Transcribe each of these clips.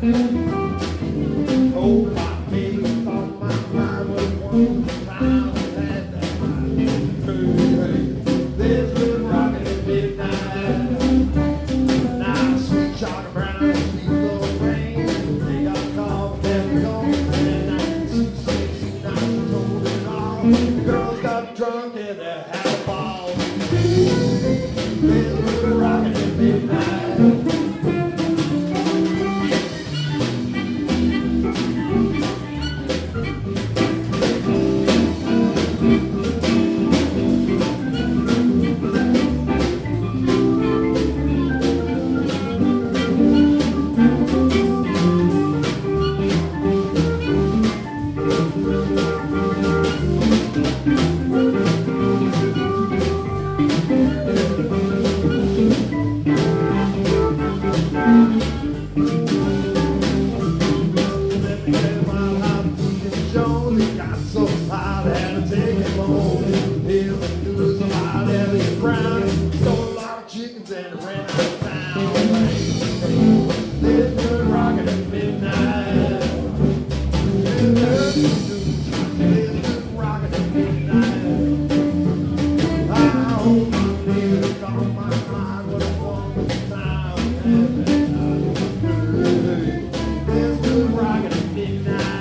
Oh, my baby thought my mind was one time at that time. Hey, there's good rockin' at midnight. Now, sweet Charlie Brown, sweet little rain. They got called, they're going, and I see, now she told it all. The girls got drunk and they had a ball. There's good rockin' at midnight. So hot, had to take him home. Hear the news about Elliot Brown. Stole a lot of chickens and ran out of town. There's good rockin' at midnight. There's good rockin' at midnight. I hope my baby got my mind with a woman's time. There's good rockin' at midnight.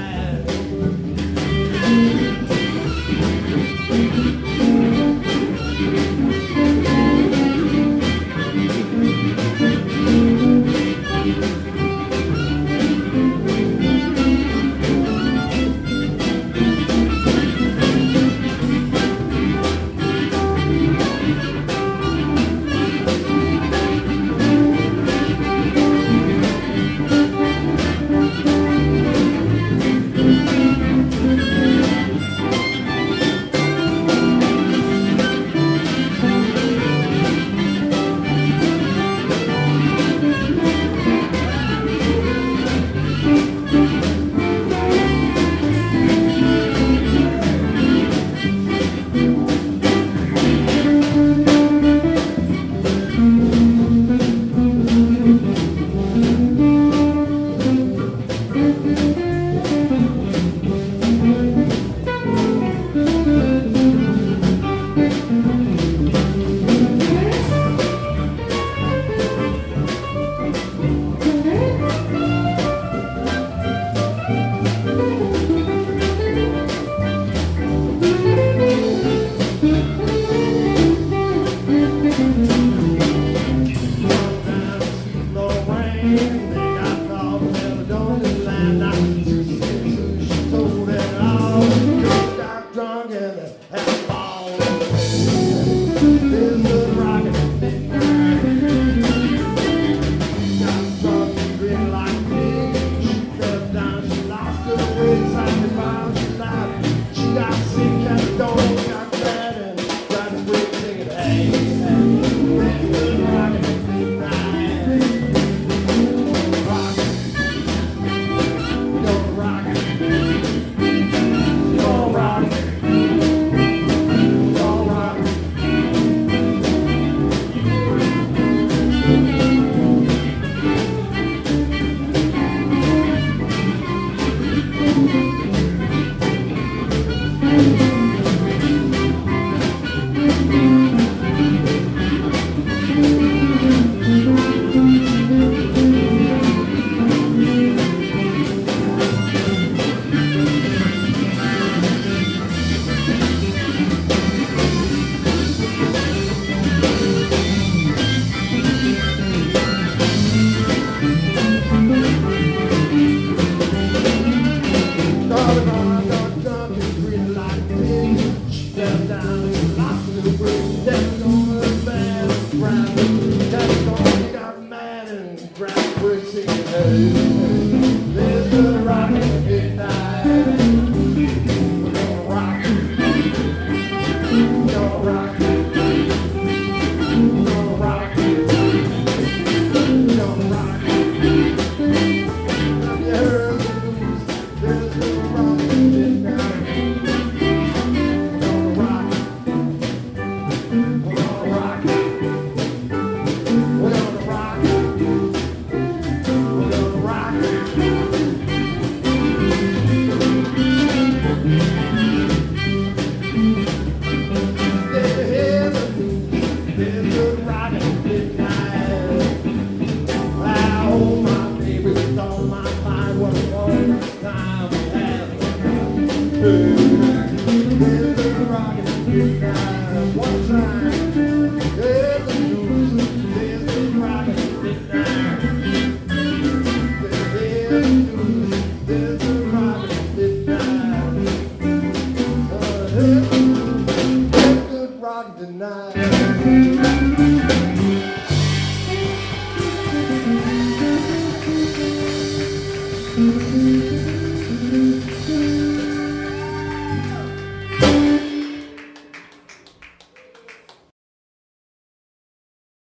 One time, there's the news, there's the rockin' midnight. There's the news, there's the rockin' midnight. There's the rockin' tonight.